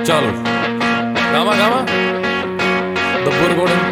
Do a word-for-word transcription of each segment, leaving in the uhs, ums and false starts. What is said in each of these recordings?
चलो गावा गावा दब्बू रिकॉर्डिंग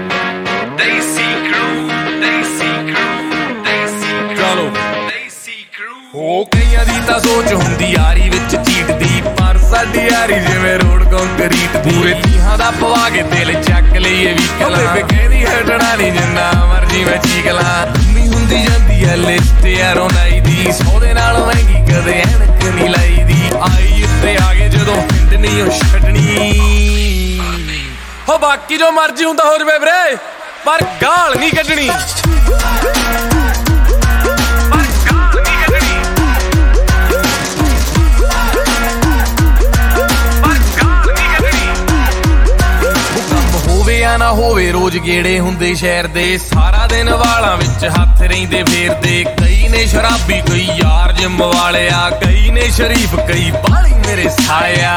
चलो हो कईयां दी तां सोच हुंदी यारी विच चीटदी पर साडी यारी जिवें रोड कंक्रीट पूरे तीहां दा पवा के दिल चक लईए व्हीकल बेबे कहदी हटना नहीं जिन्ना मर्जी मैं चीक ला नी हुंदी जांदी है लिस्ट यारों नाई दी सौ दे नाल महंगी कदे ऐनक नहीं लाई दी आई उत्ते आ गए जदों पिंड नहीं ओ छड्डनी हो बाकी जो मर्जी हुंदा हो जवे वीरे पर गाल नहीं कड्डनी ना होवे रोज गेड़े हुंदे शहर दे सारा दिन वालां विच हत्थ रहिंदे फेरदे कई ने शराबी कई यार जिम वाले आ कई ने शरीफ कई बाली मेरे साया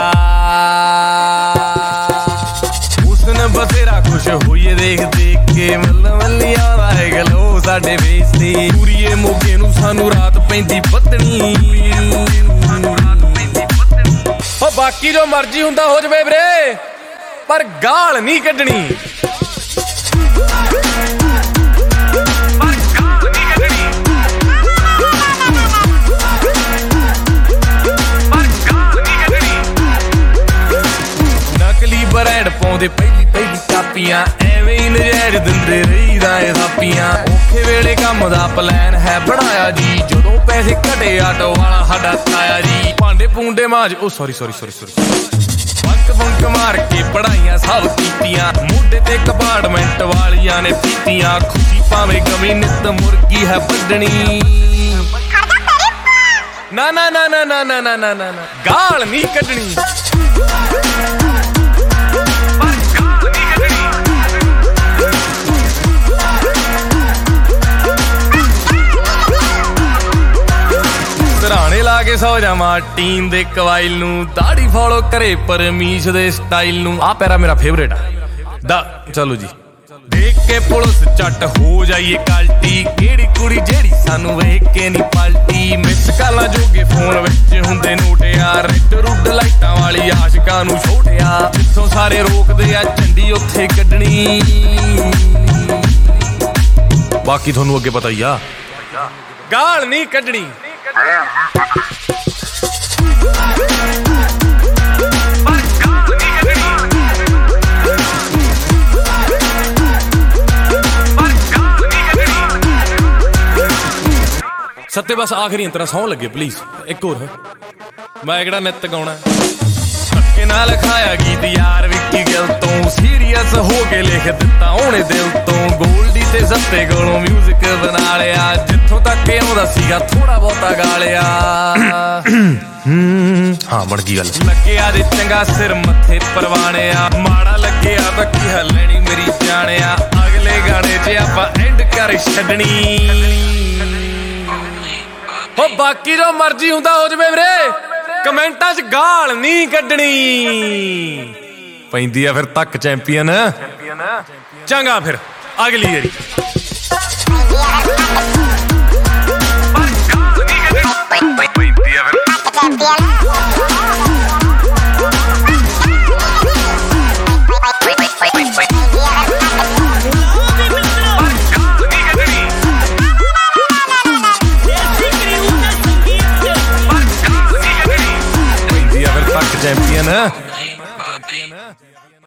उसने बथेरा खुश होइए देख देख के मल्ल मल्लिया दा है गलो साडे फेस ते पूरीए मोगे नूं सानू रात पैंदी बदनी ओ बाकी जो मर्जी हुंदा हो जवे वीरे पर गाल नहीं कड्डनी नकली ब्रांड पाउंदे पहली पहली कापियां एवें ही नजैर दिंदे रहीदा ए थापियां औखे वेले काम दा प्लान है बनाया जी जदों पैसे घटे आटो वाला साडा ताया जी भांडे पूंडे माज ओ sorry sorry sorry sorry bunk bunk मार के पढ़ाइयां सब कीतियां मुंडे ते कंपार्टमेंट वालियां ने पीतियां खुशी भावें कमी नित मुर्गी है बड्डनी ना ना ना ना ना ना ना ना ना गाल नहीं कड्डनी सराणे ला के सौ जावा टीन दे कवाइल नू दाढ़ी फॉलो करे परमीश दे स्टाइल नू आ पैरा मेरा फेवरेट है दा चलो जी देख के पुलिस चट हो जाइए काल्टी केड़ी कुड़ी जेड़ी सानू वेख के नी पाल्टी मिस काला जोगे फोन विच हुंदे नोट यार रेड रुड लाइटां वाली आशिकां नू छोटिया जिथों सारे रोकदे आ झंडी उत्थे कड्डनी बाकी थोनू अगे पता ही आ गाल नहीं कड्डनी सत्ते बस आखिरी अंतरा सौं लगे प्लीज एक और मैं एकड़ा नित गाउणा धक्के नाल लिखाया गीत यार विक्की गिल तो सीरियस हो के लिख दिता ओने दिल तो गोल्डी ते सत्ते कोलों म्यूजिक बना लिया जिथों तक आउंदा सीगा थोड़ा बहुता गा लिया हाँ बन गई गल लग्गिया दे चंगा सिर मत्थे परवाने आ माड़ा लग्गिया तां की हलनी मेरी जाने आ अगले गाने च आपां एंड कर छड्डनी हो बाकी जो मर्जी हुंदा हो जवे वीरे कमेंटां च गाल नहीं कड्डनी पैंदी आ फिर तक चैंपियन चंगा फिर अगली वारी चैंपियन